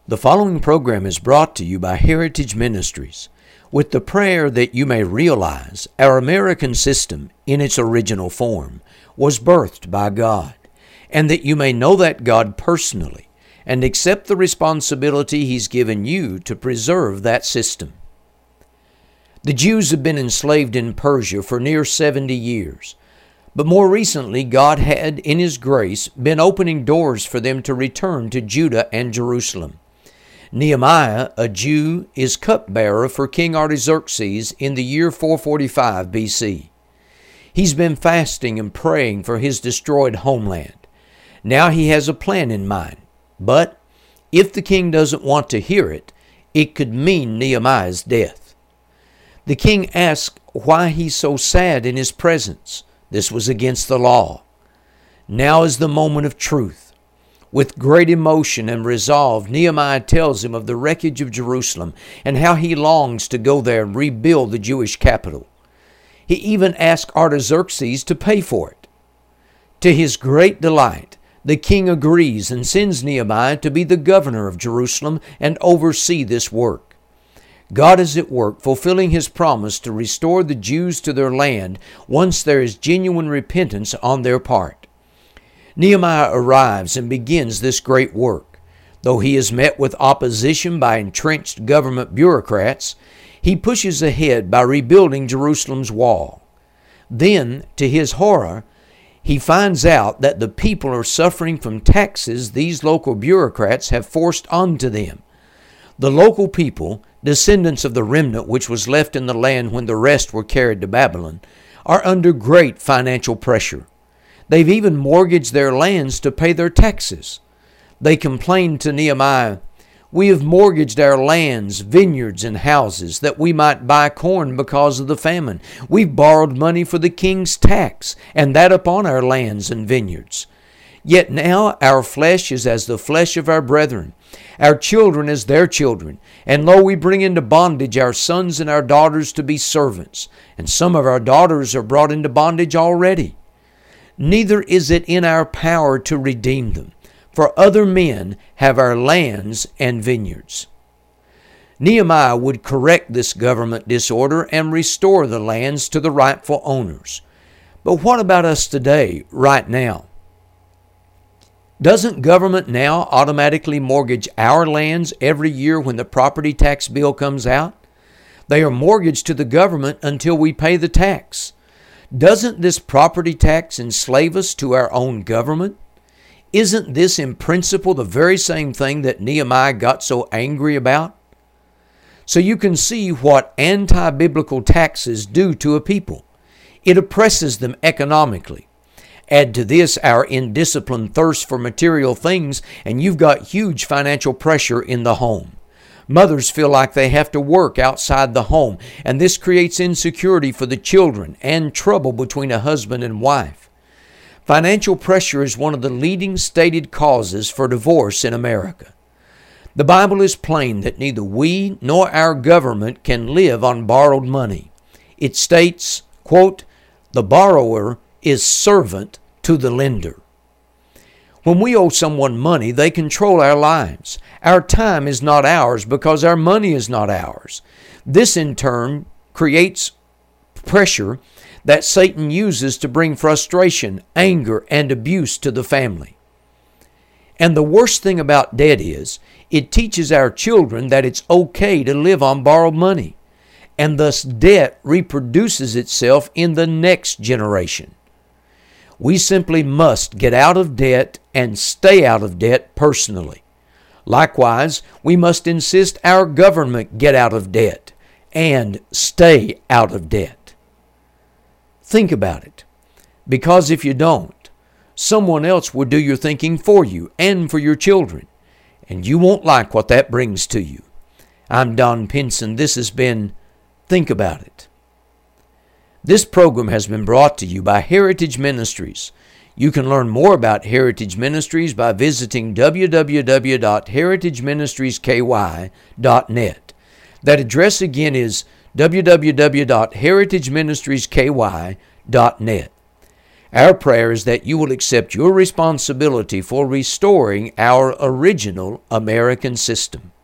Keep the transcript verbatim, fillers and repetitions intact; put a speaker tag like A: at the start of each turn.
A: The following program is brought to you by Heritage Ministries, with the prayer that you may realize our American system in its original form was birthed by God, and that you may know that God personally and accept the responsibility He's given you to preserve that system. The Jews have been enslaved in Persia for near seventy years, but more recently God had, in His grace, been opening doors for them to return to Judah and Jerusalem. Nehemiah, a Jew, is cupbearer for King Artaxerxes in the year four forty-five B C. He's been fasting and praying for his destroyed homeland. Now he has a plan in mind, but if the king doesn't want to hear it, it could mean Nehemiah's death. The king asked why he's so sad in his presence. This was against the law. Now is the moment of truth. With great emotion and resolve, Nehemiah tells him of the wreckage of Jerusalem and how he longs to go there and rebuild the Jewish capital. He even asked Artaxerxes to pay for it. To his great delight, the king agrees and sends Nehemiah to be the governor of Jerusalem and oversee this work. God is at work fulfilling His promise to restore the Jews to their land once there is genuine repentance on their part. Nehemiah arrives and begins this great work. Though he is met with opposition by entrenched government bureaucrats, he pushes ahead by rebuilding Jerusalem's wall. Then, to his horror, he finds out that the people are suffering from taxes these local bureaucrats have forced onto them. The local people, descendants of the remnant which was left in the land when the rest were carried to Babylon, are under great financial pressure. They've even mortgaged their lands to pay their taxes. They complained to Nehemiah, "We have mortgaged our lands, vineyards, and houses that we might buy corn because of the famine. We've borrowed money for the king's tax, and that upon our lands and vineyards. Yet now our flesh is as the flesh of our brethren, our children as their children. And lo, we bring into bondage our sons and our daughters to be servants, and some of our daughters are brought into bondage already. Neither is it in our power to redeem them, for other men have our lands and vineyards." Nehemiah would correct this government disorder and restore the lands to the rightful owners. But what about us today, right now? Doesn't government now automatically mortgage our lands every year when the property tax bill comes out? They are mortgaged to the government until we pay the tax. Doesn't this property tax enslave us to our own government? Isn't this in principle the very same thing that Nehemiah got so angry about? So you can see what anti-biblical taxes do to a people. It oppresses them economically. Add to this our indisciplined thirst for material things, and you've got huge financial pressure in the home. Mothers feel like they have to work outside the home, and this creates insecurity for the children and trouble between a husband and wife. Financial pressure is one of the leading stated causes for divorce in America. The Bible is plain that neither we nor our government can live on borrowed money. It states, quote, "The borrower is servant to the lender." When we owe someone money, they control our lives. Our time is not ours because our money is not ours. This in turn creates pressure that Satan uses to bring frustration, anger, and abuse to the family. And the worst thing about debt is, it teaches our children that it's okay to live on borrowed money, and thus debt reproduces itself in the next generation. We simply must get out of debt and stay out of debt personally. Likewise, we must insist our government get out of debt and stay out of debt. Think about it, because if you don't, someone else will do your thinking for you and for your children, and you won't like what that brings to you. I'm Don Pinson. This has been Think About It. This program has been brought to you by Heritage Ministries. You can learn more about Heritage Ministries by visiting w w w dot heritage ministries k y dot net. That address again is w w w dot heritage ministries k y dot net. Our prayer is that you will accept your responsibility for restoring our original American system.